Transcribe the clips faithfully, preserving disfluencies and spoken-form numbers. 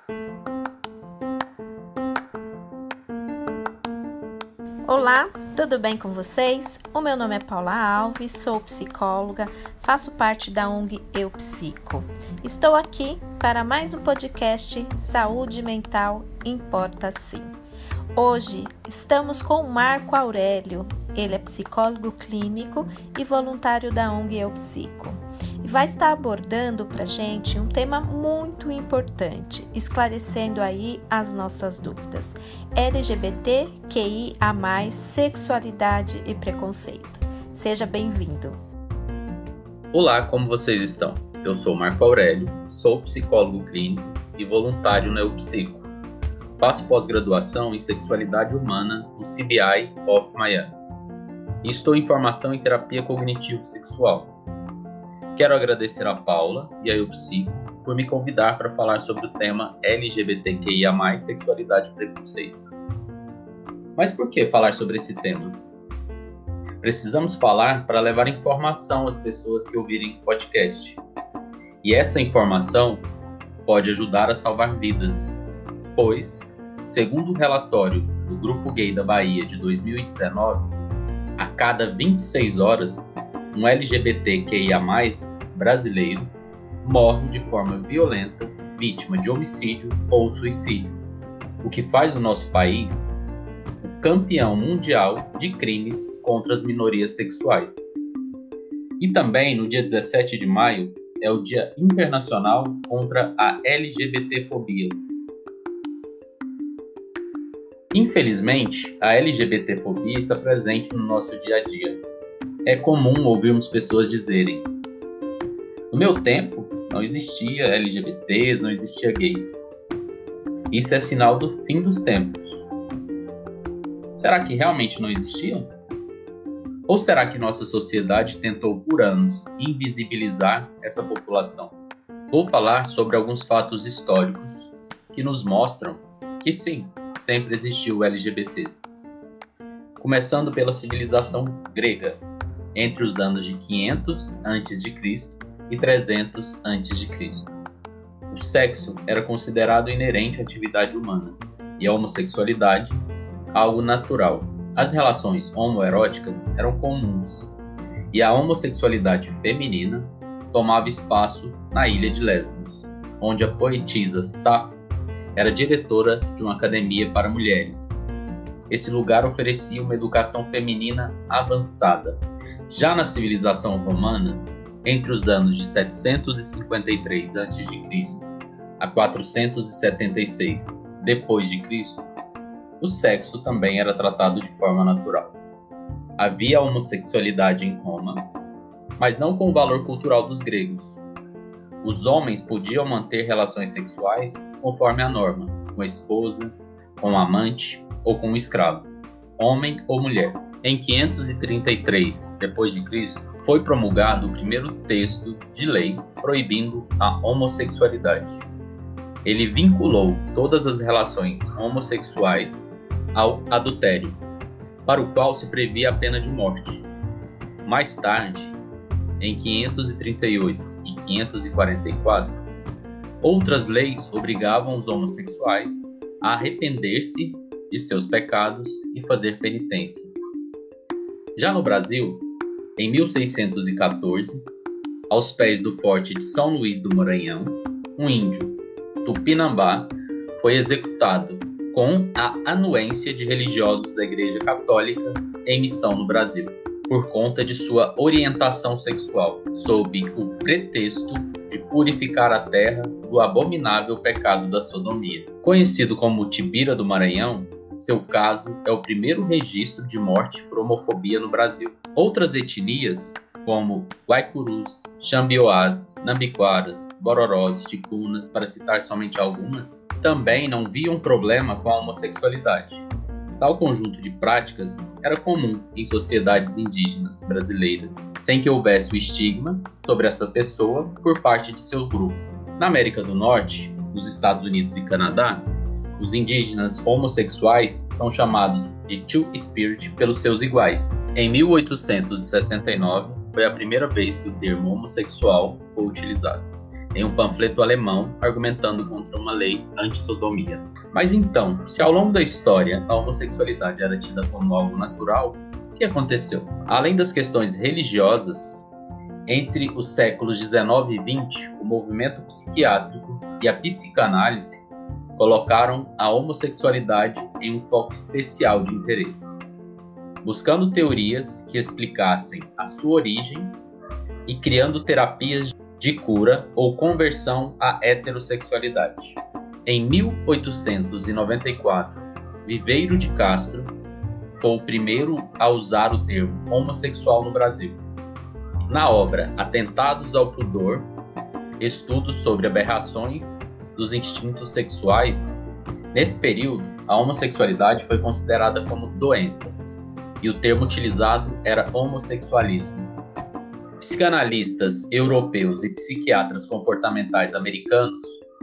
Olá, tudo bem com vocês? O meu nome é Paula Alves, sou psicóloga, faço parte da O N G Eu Psico. Estou aqui para mais um podcast Saúde Mental Importa Sim. Hoje estamos com o Marco Aurélio, ele é psicólogo clínico e voluntário da O N G Eu Psico. E vai estar abordando para a gente um tema muito importante, esclarecendo aí as nossas dúvidas. L G B T Q I A mais, sexualidade e preconceito. Seja bem-vindo. Olá, como vocês estão? Eu sou Marco Aurélio, sou psicólogo clínico e voluntário na Eu Psico. Faço pós-graduação em sexualidade humana no C B I of Miami. E estou em formação em terapia cognitivo-sexual. Quero agradecer a Paula e a Eu Psico por me convidar para falar sobre o tema L G B T Q I A mais, sexualidade e preconceito. Mas por que falar sobre esse tema? Precisamos falar para levar informação às pessoas que ouvirem o podcast. E essa informação pode ajudar a salvar vidas, pois, segundo o relatório do Grupo Gay da Bahia de dois mil e dezenove, a cada vinte e seis horas, um L G B T Q I A mais, brasileiro morre de forma violenta, vítima de homicídio ou suicídio, o que faz o nosso país o campeão mundial de crimes contra as minorias sexuais. E também, no dia dezessete de maio, é o Dia Internacional contra a LGBTfobia. Infelizmente, a LGBTfobia está presente no nosso dia a dia. É comum ouvirmos pessoas dizerem: no meu tempo, não existia L G B Ts, não existia gays. Isso é sinal do fim dos tempos. Será que realmente não existiam? Ou será que nossa sociedade tentou por anos invisibilizar essa população? Vou falar sobre alguns fatos históricos que nos mostram que sim, sempre existiu L G B Ts. Começando pela civilização grega, entre os anos de quinhentos antes de Cristo e trezentos antes de Cristo. O sexo era considerado inerente à atividade humana e a homossexualidade algo natural. As relações homoeróticas eram comuns e a homossexualidade feminina tomava espaço na ilha de Lesbos, onde a poetisa Safo era diretora de uma academia para mulheres. Esse lugar oferecia uma educação feminina avançada. Já na civilização romana, entre os anos de setecentos e cinquenta e três antes de Cristo a quatrocentos e setenta e seis depois de Cristo, o sexo também era tratado de forma natural. Havia homossexualidade em Roma, mas não com o valor cultural dos gregos. Os homens podiam manter relações sexuais conforme a norma, com a esposa, com o amante ou com o escravo, homem ou mulher. Em quinhentos e trinta e três depois de Cristo, foi promulgado o primeiro texto de lei proibindo a homossexualidade. Ele vinculou todas as relações homossexuais ao adultério, para o qual se previa a pena de morte. Mais tarde, em quinhentos e trinta e oito e quinhentos e quarenta e quatro, outras leis obrigavam os homossexuais a arrepender-se de seus pecados e fazer penitência. Já no Brasil, em mil seiscentos e catorze, aos pés do Forte de São Luís do Maranhão, um índio, Tupinambá, foi executado com a anuência de religiosos da Igreja Católica em missão no Brasil, por conta de sua orientação sexual, sob o pretexto de purificar a terra do abominável pecado da sodomia. Conhecido como Tibira do Maranhão, seu caso é o primeiro registro de morte por homofobia no Brasil. Outras etnias, como Guaicurus, Xambioás, Nambiquaras, Bororós, Ticunas, para citar somente algumas, também não viam problema com a homossexualidade. Tal conjunto de práticas era comum em sociedades indígenas brasileiras, sem que houvesse o estigma sobre essa pessoa por parte de seu grupo. Na América do Norte, nos Estados Unidos e Canadá, os indígenas homossexuais são chamados de Two-Spirit pelos seus iguais. Em mil oitocentos e sessenta e nove, foi a primeira vez que o termo homossexual foi utilizado. em um panfleto alemão argumentando contra uma lei anti-sodomia. Mas então, se ao longo da história a homossexualidade era tida como algo natural, o que aconteceu? Além das questões religiosas, entre os séculos dezenove e vinte, o movimento psiquiátrico e a psicanálise colocaram a homossexualidade em um foco especial de interesse, buscando teorias que explicassem a sua origem e criando terapias de cura ou conversão à heterossexualidade. Em mil oitocentos e noventa e quatro, Viveiro de Castro foi o primeiro a usar o termo homossexual no Brasil. Na obra Atentados ao Pudor, estudos sobre aberrações dos instintos sexuais, nesse período, a homossexualidade foi considerada como doença, e o termo utilizado era homossexualismo. Psicanalistas europeus e psiquiatras comportamentais americanos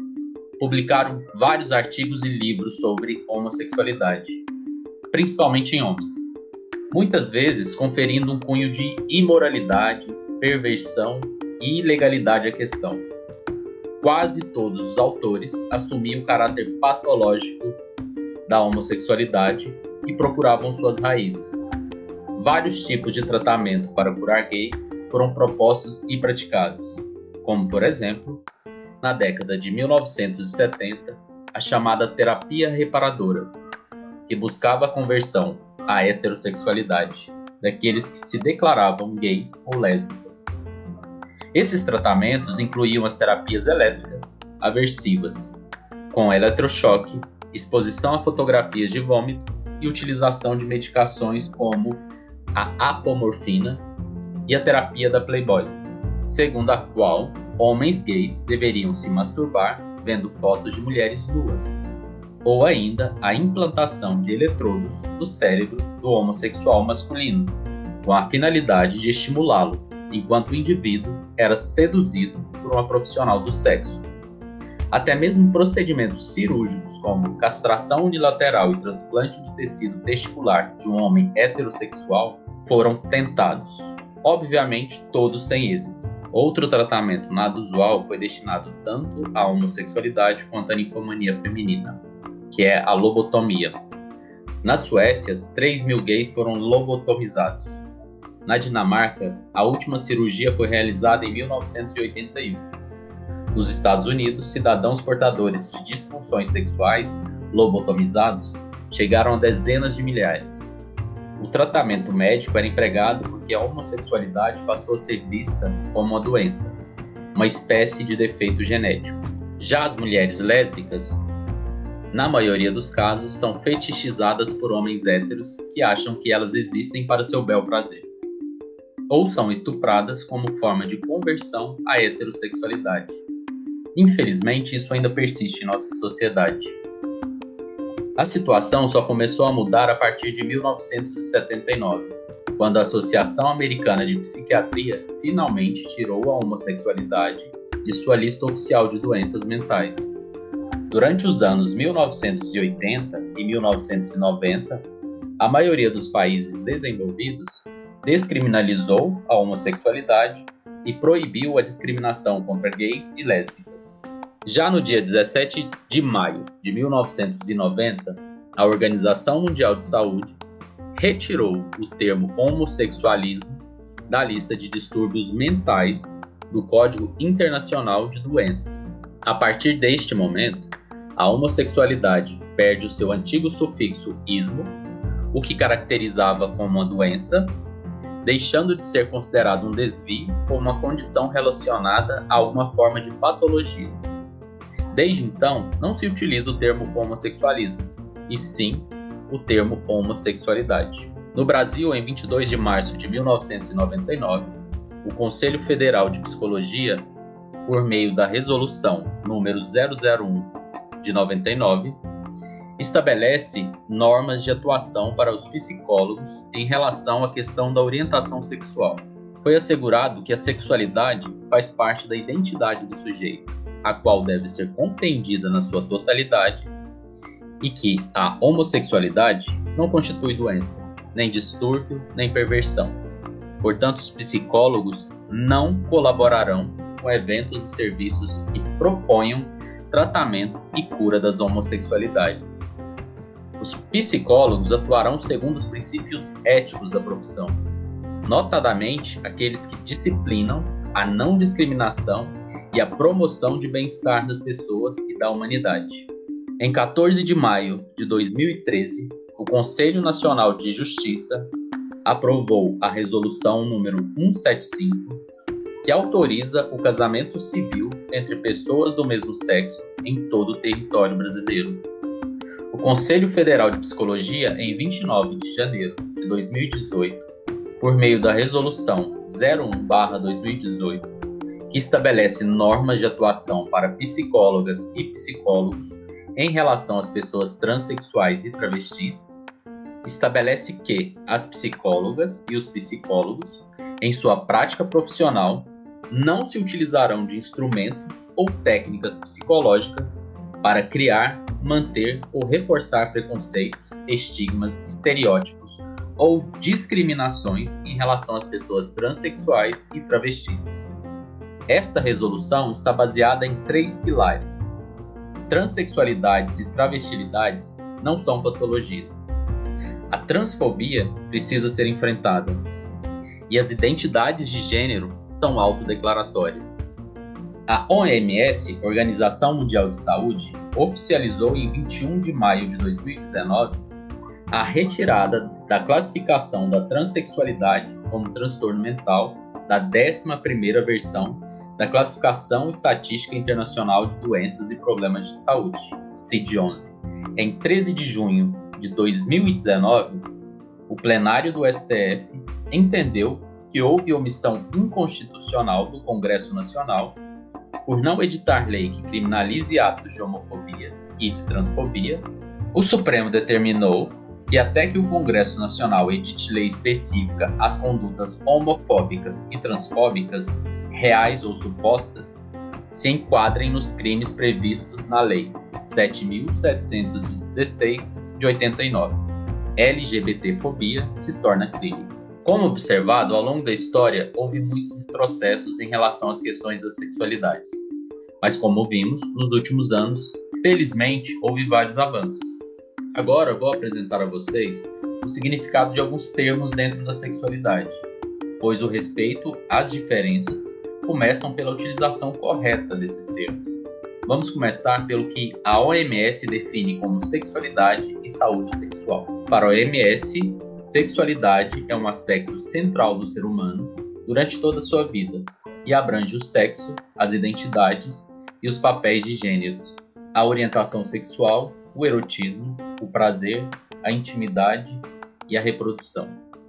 publicaram vários artigos e livros sobre homossexualidade, principalmente em homens, muitas vezes conferindo um cunho de imoralidade, perversão e ilegalidade à questão. Quase todos os autores assumiam o caráter patológico da homossexualidade e procuravam suas raízes. Vários tipos de tratamento para curar gays foram propostos e praticados, como, por exemplo, na década de mil novecentos e setenta, a chamada terapia reparadora, que buscava a conversão à heterossexualidade daqueles que se declaravam gays ou lésbicas. Esses tratamentos incluíam as terapias elétricas aversivas, com eletrochoque, exposição a fotografias de vômito e utilização de medicações como a apomorfina e a terapia da Playboy, segundo a qual homens gays deveriam se masturbar vendo fotos de mulheres nuas, ou ainda a implantação de eletrodos no cérebro do homossexual masculino, com a finalidade de estimulá-lo, enquanto o indivíduo era seduzido por uma profissional do sexo. Até mesmo procedimentos cirúrgicos como castração unilateral e transplante do tecido testicular de um homem heterossexual foram tentados, obviamente todos sem êxito. Outro tratamento nada usual foi destinado tanto à homossexualidade quanto à ninfomania feminina, que é a lobotomia. Na Suécia, três mil gays foram lobotomizados. Na Dinamarca, a última cirurgia foi realizada em mil novecentos e oitenta e um. Nos Estados Unidos, cidadãos portadores de disfunções sexuais lobotomizados chegaram a dezenas de milhares. O tratamento médico era empregado porque a homossexualidade passou a ser vista como uma doença, uma espécie de defeito genético. Já as mulheres lésbicas, na maioria dos casos, são fetichizadas por homens héteros que acham que elas existem para seu bel prazer, ou são estupradas como forma de conversão à heterossexualidade. Infelizmente, isso ainda persiste em nossa sociedade. A situação só começou a mudar a partir de mil novecentos e setenta e nove, quando a Associação Americana de Psiquiatria finalmente tirou a homossexualidade de sua lista oficial de doenças mentais. Durante os anos mil novecentos e oitenta e mil novecentos e noventa, a maioria dos países desenvolvidos descriminalizou a homossexualidade e proibiu a discriminação contra gays e lésbicas. Já no dia dezessete de maio de mil novecentos e noventa, a Organização Mundial de Saúde retirou o termo homossexualismo da lista de distúrbios mentais do Código Internacional de Doenças. A partir deste momento, a homossexualidade perde o seu antigo sufixo ismo, o que caracterizava como uma doença, deixando de ser considerado um desvio ou uma condição relacionada a alguma forma de patologia. Desde então, não se utiliza o termo homossexualismo, e sim o termo homossexualidade. No Brasil, em vinte e dois de março de mil novecentos e noventa e nove, o Conselho Federal de Psicologia, por meio da Resolução número zero zero um de noventa e nove, estabelece normas de atuação para os psicólogos em relação à questão da orientação sexual. Foi assegurado que a sexualidade faz parte da identidade do sujeito, a qual deve ser compreendida na sua totalidade, e que a homossexualidade não constitui doença, nem distúrbio, nem perversão. Portanto, os psicólogos não colaborarão com eventos e serviços que proponham tratamento e cura das homossexualidades. Os psicólogos atuarão segundo os princípios éticos da profissão, notadamente aqueles que disciplinam a não discriminação e a promoção de bem-estar das pessoas e da humanidade. Em quatorze de maio de dois mil e treze, o Conselho Nacional de Justiça aprovou a Resolução número cento e setenta e cinco, que autoriza o casamento civil entre pessoas do mesmo sexo em todo o território brasileiro. O Conselho Federal de Psicologia, em vinte e nove de janeiro de dois mil e dezoito, por meio da Resolução zero um barra dois mil e dezoito, que estabelece normas de atuação para psicólogas e psicólogos em relação às pessoas transexuais e travestis, estabelece que as psicólogas e os psicólogos, em sua prática profissional, não se utilizarão de instrumentos ou técnicas psicológicas para criar, manter ou reforçar preconceitos, estigmas, estereótipos ou discriminações em relação às pessoas transexuais e travestis. Esta resolução está baseada em três pilares. Transsexualidades e travestilidades não são patologias. A transfobia precisa ser enfrentada. E as identidades de gênero são autodeclaratórias. A O M S, Organização Mundial de Saúde, oficializou em vinte e um de maio de dois mil e dezenove a retirada da classificação da transexualidade como transtorno mental da décima primeira versão da Classificação Estatística Internacional de Doenças e Problemas de Saúde, C I D onze. Em treze de junho de dois mil e dezenove, o plenário do S T F entendeu que houve omissão inconstitucional do Congresso Nacional por não editar lei que criminalize atos de homofobia e de transfobia. O Supremo determinou que até que o Congresso Nacional edite lei específica às condutas homofóbicas e transfóbicas, reais ou supostas, se enquadrem nos crimes previstos na Lei sete mil setecentos e dezesseis de oitenta e nove. LGBTfobia se torna crime. Como observado, ao longo da história, houve muitos retrocessos em relação às questões das sexualidades. Mas como vimos, nos últimos anos, felizmente, houve vários avanços. Agora vou apresentar a vocês o significado de alguns termos dentro da sexualidade, pois o respeito às diferenças começam pela utilização correta desses termos. Vamos começar pelo que a O M S define como sexualidade e saúde sexual. Para a O M S, sexualidade é um aspecto central do ser humano durante toda a sua vida e abrange o sexo, as identidades e os papéis de gênero, a orientação sexual, o erotismo, o prazer, a intimidade e a reprodução.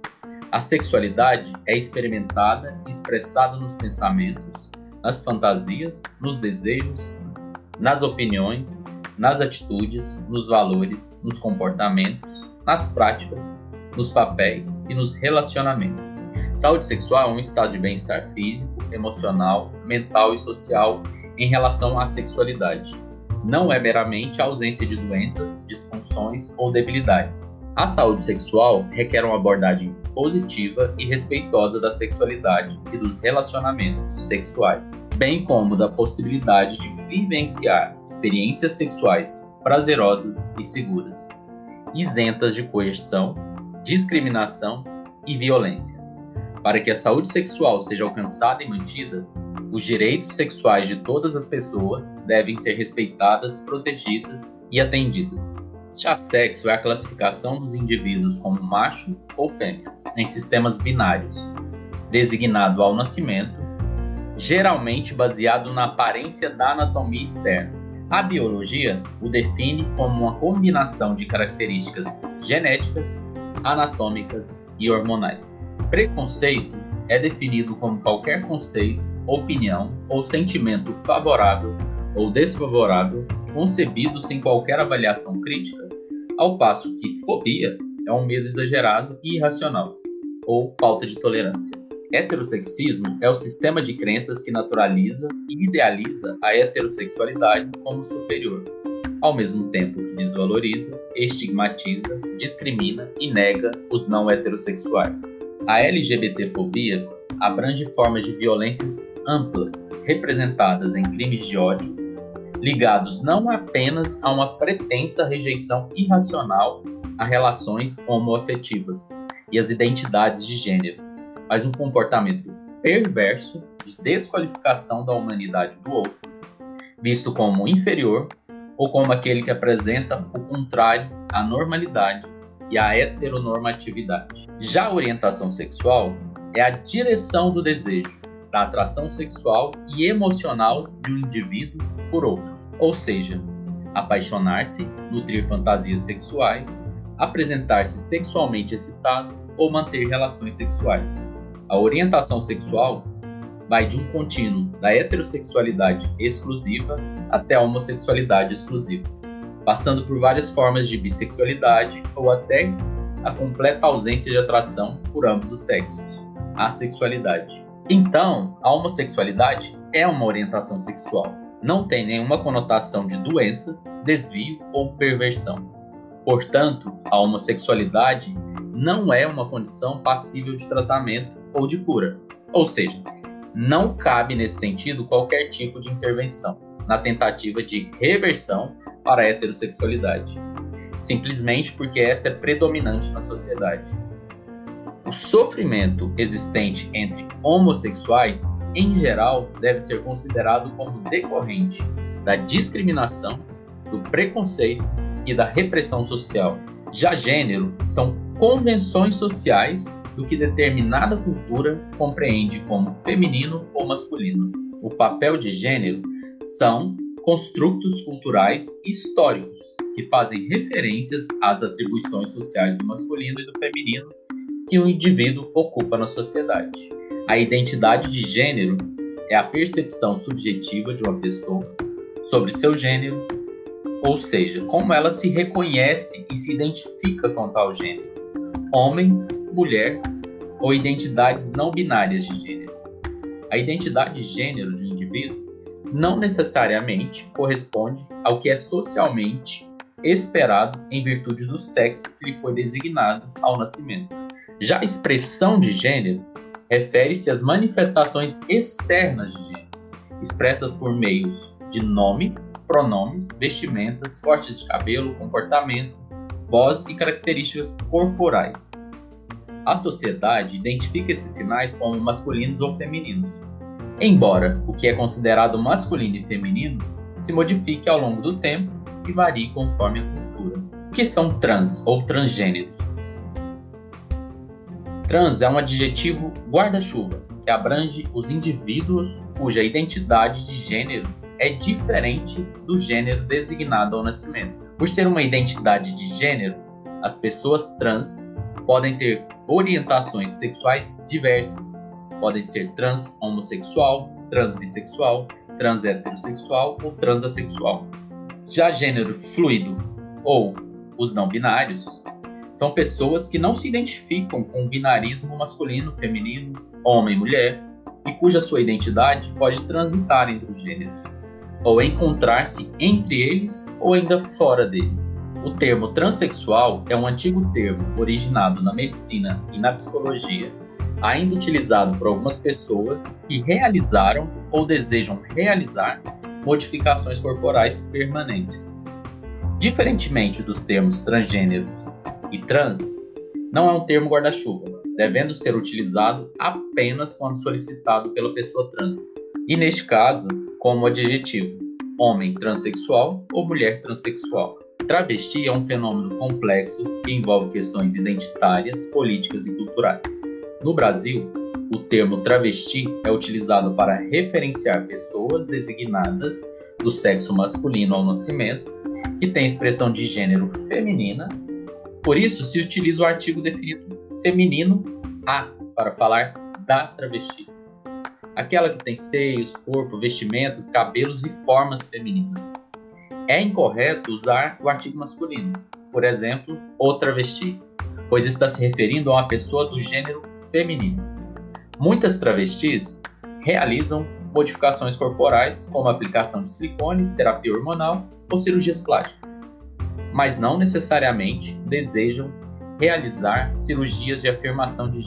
A sexualidade é experimentada e expressada nos pensamentos, nas fantasias, nos desejos, nas opiniões, nas atitudes, nos valores, nos comportamentos, nas práticas, nos papéis e nos relacionamentos. Saúde sexual é um estado de bem-estar físico, emocional, mental e social em relação à sexualidade. Não é meramente a ausência de doenças, disfunções ou debilidades. A saúde sexual requer uma abordagem positiva e respeitosa da sexualidade e dos relacionamentos sexuais, bem como da possibilidade de vivenciar experiências sexuais prazerosas e seguras, isentas de coerção, discriminação e violência. Para que a saúde sexual seja alcançada e mantida, os direitos sexuais de todas as pessoas devem ser respeitadas, protegidas e atendidas. Já sexo é a classificação dos indivíduos como macho ou fêmea, em sistemas binários, designado ao nascimento, geralmente baseado na aparência da anatomia externa. A biologia o define como uma combinação de características genéticas, anatômicas e hormonais. Preconceito é definido como qualquer conceito, opinião ou sentimento favorável ou desfavorável concebido sem qualquer avaliação crítica, ao passo que fobia é um medo exagerado e irracional, ou falta de tolerância. Heterossexismo é o sistema de crenças que naturaliza e idealiza a heterossexualidade como superior, ao mesmo tempo que desvaloriza, estigmatiza, discrimina e nega os não heterossexuais. A LGBTfobia abrange formas de violências amplas, representadas em crimes de ódio, ligados não apenas a uma pretensa rejeição irracional a relações homoafetivas e as identidades de gênero, mas um comportamento perverso de desqualificação da humanidade do outro, visto como inferior ou como aquele que apresenta o contrário à normalidade e à heteronormatividade. Já a orientação sexual é a direção do desejo, da atração sexual e emocional de um indivíduo por outro, ou seja, apaixonar-se, nutrir fantasias sexuais, apresentar-se sexualmente excitado ou manter relações sexuais. A orientação sexual vai de um contínuo da heterossexualidade exclusiva até a homossexualidade exclusiva, passando por várias formas de bissexualidade ou até a completa ausência de atração por ambos os sexos, a sexualidade. Então, a homossexualidade é uma orientação sexual. Não tem nenhuma conotação de doença, desvio ou perversão. Portanto, a homossexualidade não é uma condição passível de tratamento ou de cura. Ou seja, não cabe nesse sentido qualquer tipo de intervenção na tentativa de reversão para a heterossexualidade, simplesmente porque esta é predominante na sociedade. O sofrimento existente entre homossexuais, em geral, deve ser considerado como decorrente da discriminação, do preconceito e da repressão social. Já gênero são convenções sociais do que determinada cultura compreende como feminino ou masculino. O papel de gênero são construtos culturais históricos que fazem referências às atribuições sociais do masculino e do feminino que o indivíduo ocupa na sociedade. A identidade de gênero é a percepção subjetiva de uma pessoa sobre seu gênero, ou seja, como ela se reconhece e se identifica com tal gênero, homem, mulher ou identidades não binárias de gênero. A identidade de gênero de um indivíduo não necessariamente corresponde ao que é socialmente esperado em virtude do sexo que lhe foi designado ao nascimento. Já a expressão de gênero refere-se às manifestações externas de gênero, expressas por meios de nome, pronomes, vestimentas, cortes de cabelo, comportamento, voz e características corporais. A sociedade identifica esses sinais como masculinos ou femininos, embora o que é considerado masculino e feminino se modifique ao longo do tempo e varie conforme a cultura. O que são trans ou transgêneros? Trans é um adjetivo guarda-chuva que abrange os indivíduos cuja identidade de gênero é diferente do gênero designado ao nascimento. Por ser uma identidade de gênero, as pessoas trans podem ter orientações sexuais diversas. Podem ser trans homossexual, trans bissexual, trans heterossexual ou transassexual. Já gênero fluido ou os não binários são pessoas que não se identificam com o binarismo masculino, feminino, homem e mulher e cuja sua identidade pode transitar entre os gêneros ou encontrar-se entre eles ou ainda fora deles. O termo transexual é um antigo termo originado na medicina e na psicologia, ainda utilizado por algumas pessoas que realizaram ou desejam realizar modificações corporais permanentes. Diferentemente dos termos transgênero e trans, não é um termo guarda-chuva, devendo ser utilizado apenas quando solicitado pela pessoa trans, e neste caso, como adjetivo, homem transexual ou mulher transexual. Travesti é um fenômeno complexo que envolve questões identitárias, políticas e culturais. No Brasil, o termo travesti é utilizado para referenciar pessoas designadas do sexo masculino ao nascimento, que têm expressão de gênero feminina. Por isso, se utiliza o artigo definido feminino a para falar da travesti. Aquela que tem seios, corpo, vestimentas, cabelos e formas femininas. É incorreto usar o artigo masculino, por exemplo, o travesti, pois está se referindo a uma pessoa do gênero feminino. Muitas travestis realizam modificações corporais, como aplicação de silicone, terapia hormonal ou cirurgias plásticas, mas não necessariamente desejam realizar cirurgias de afirmação de gênero.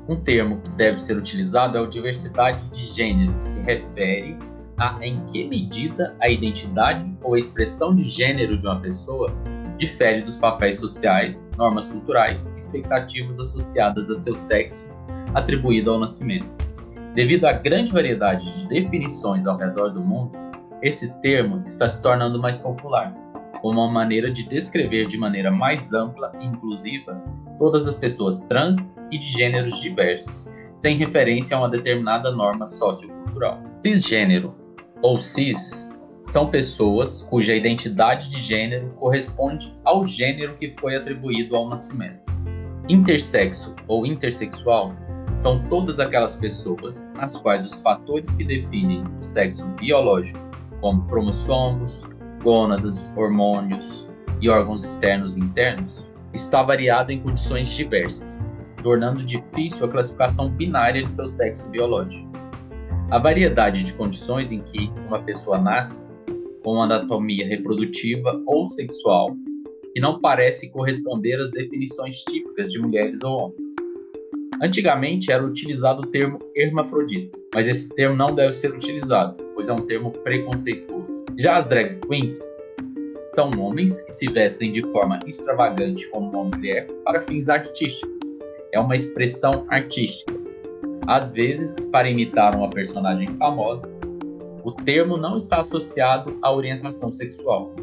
Um termo que deve ser utilizado é o diversidade de gênero, que se refere a em que medida a identidade ou a expressão de gênero de uma pessoa difere dos papéis sociais, normas culturais e expectativas associadas a seu sexo atribuído ao nascimento. Devido à grande variedade de definições ao redor do mundo, esse termo está se tornando mais popular, como uma maneira de descrever de maneira mais ampla e inclusiva todas as pessoas trans e de gêneros diversos, sem referência a uma determinada norma sociocultural. Cisgênero ou cis são pessoas cuja identidade de gênero corresponde ao gênero que foi atribuído ao nascimento. Intersexo ou intersexual são todas aquelas pessoas nas quais os fatores que definem o sexo biológico, como cromossomos, gônadas, hormônios e órgãos externos e internos, está variado em condições diversas, tornando difícil a classificação binária de seu sexo biológico. A variedade de condições em que uma pessoa nasce, com uma anatomia reprodutiva ou sexual, que não parece corresponder às definições típicas de mulheres ou homens. Antigamente era utilizado o termo hermafrodita, mas esse termo não deve ser utilizado, pois é um termo preconceituoso. Já as drag queens são homens que se vestem de forma extravagante como uma mulher para fins artísticos. É uma expressão artística. Às vezes, para imitar uma personagem famosa, o termo não está associado à orientação sexual.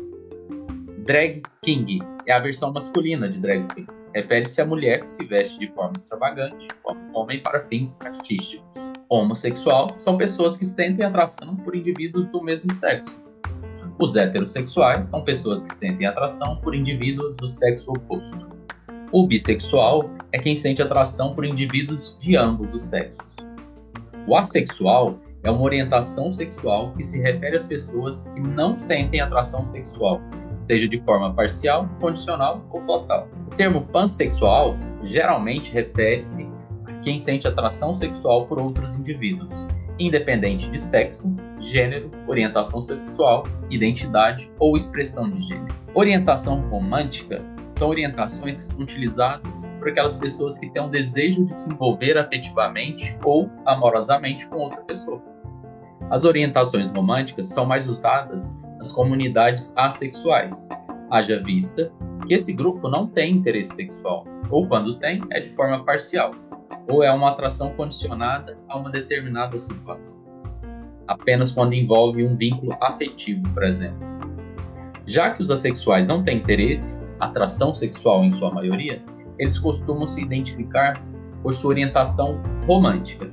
Drag king é a versão masculina de drag queen. Refere-se à mulher que se veste de forma extravagante como homem para fins artísticos. Homossexual são pessoas que sentem atração por indivíduos do mesmo sexo. Os heterossexuais são pessoas que sentem atração por indivíduos do sexo oposto. O bissexual é quem sente atração por indivíduos de ambos os sexos. O assexual é uma orientação sexual que se refere às pessoas que não sentem atração sexual, seja de forma parcial, condicional ou total. O termo pansexual geralmente refere-se a quem sente atração sexual por outros indivíduos, independente de sexo, gênero, orientação sexual, identidade ou expressão de gênero. Orientação romântica são orientações que são utilizadas por aquelas pessoas que têm um desejo de se envolver afetivamente ou amorosamente com outra pessoa. As orientações românticas são mais usadas nas comunidades assexuais, haja vista que esse grupo não tem interesse sexual, ou quando tem, é de forma parcial, ou é uma atração condicionada a uma determinada situação, apenas quando envolve um vínculo afetivo, por exemplo. Já que os assexuais não têm interesse, atração sexual em sua maioria, eles costumam se identificar por sua orientação romântica.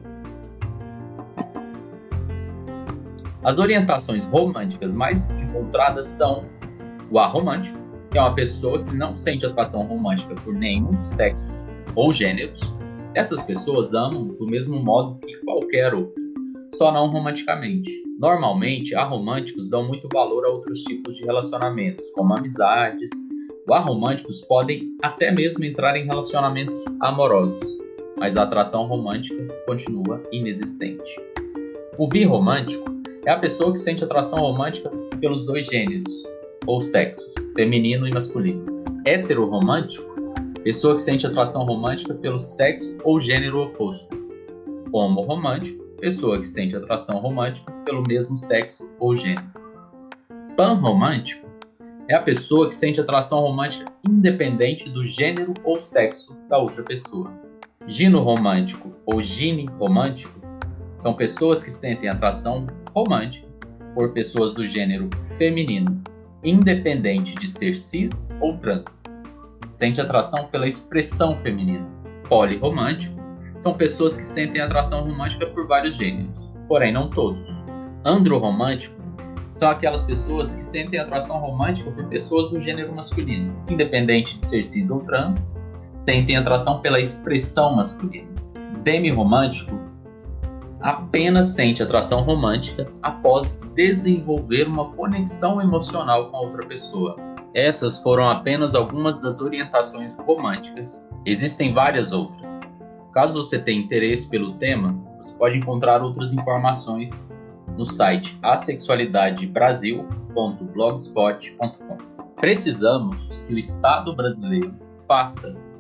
As orientações românticas mais encontradas são o aromântico, que é uma pessoa que não sente atração romântica por nenhum sexo ou gêneros. Essas pessoas amam do mesmo modo que qualquer outro, só não romanticamente. Normalmente, aromânticos dão muito valor a outros tipos de relacionamentos, como amizades. Os aromânticos podem até mesmo entrar em relacionamentos amorosos, mas a atração romântica continua inexistente. O birromântico é a pessoa que sente atração romântica pelos dois gêneros, ou sexos, feminino e masculino. Heteroromântico, pessoa que sente atração romântica pelo sexo ou gênero oposto. Homorromântico, pessoa que sente atração romântica pelo mesmo sexo ou gênero. Panromântico é a pessoa que sente atração romântica independente do gênero ou sexo da outra pessoa. Ginorromântico ou ginirromântico são pessoas que sentem atração romântica por pessoas do gênero feminino, independente de ser cis ou trans. Sente atração pela expressão feminina. Polirromântico são pessoas que sentem atração romântica por vários gêneros, porém não todos. Androrromântico são aquelas pessoas que sentem atração romântica por pessoas do gênero masculino, independente de ser cis ou trans, sentem atração pela expressão masculina. Demirromântico apenas sente atração romântica após desenvolver uma conexão emocional com a outra pessoa. Essas foram apenas algumas das orientações românticas. Existem várias outras. Caso você tenha interesse pelo tema, você pode encontrar outras informações no site assexualidade brasil ponto blogspot ponto com. Precisamos que o Estado brasileiro faça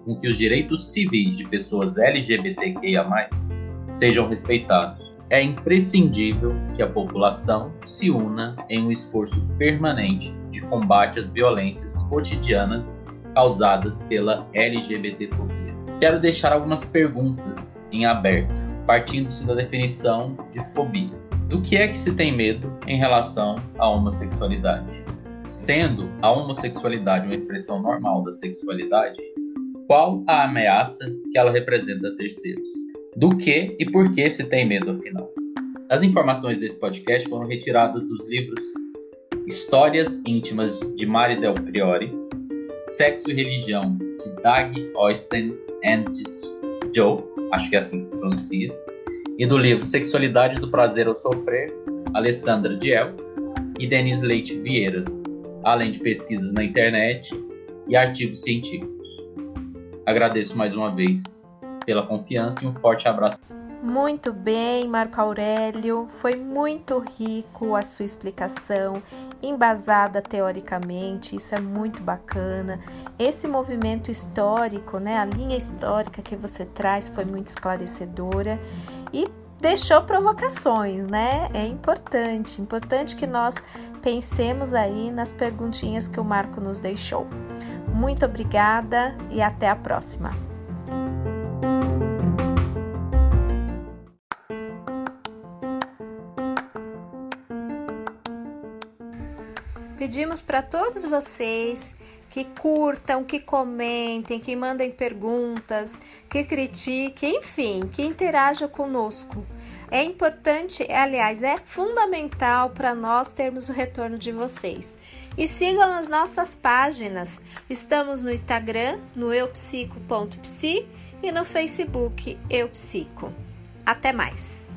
com que os direitos civis de pessoas L G B T Q I A mais, sejam respeitados. É imprescindível que a população se una em um esforço permanente de combate às violências cotidianas causadas pela L G B T fobia. Quero deixar algumas perguntas em aberto, partindo-se da definição de fobia. Do que é que se tem medo em relação à homossexualidade? Sendo a homossexualidade uma expressão normal da sexualidade, qual a ameaça que ela representa a terceiros? Do que e por que se tem medo, afinal? As informações desse podcast foram retiradas dos livros Histórias Íntimas de Mari Del Priore, Sexo e Religião, de Dag Oysten and Joe, acho que é assim que se pronuncia, e do livro Sexualidade do Prazer ao Sofrer, Alessandra Diel e Denise Leite Vieira, além de pesquisas na internet e artigos científicos. Agradeço mais uma vez pela confiança e um forte abraço. Muito bem, Marco Aurélio, foi muito rico a sua explicação, embasada teoricamente, isso é muito bacana. Esse movimento histórico, né, a linha histórica que você traz foi muito esclarecedora e deixou provocações, né? É importante, importante que nós pensemos aí nas perguntinhas que o Marco nos deixou. Muito obrigada e até a próxima. Pedimos para todos vocês que curtam, que comentem, que mandem perguntas, que critiquem, enfim, que interajam conosco. É importante, aliás, é fundamental para nós termos o retorno de vocês. E sigam as nossas páginas. Estamos no Instagram, no eupsico ponto psi e no Facebook eupsico. Até mais!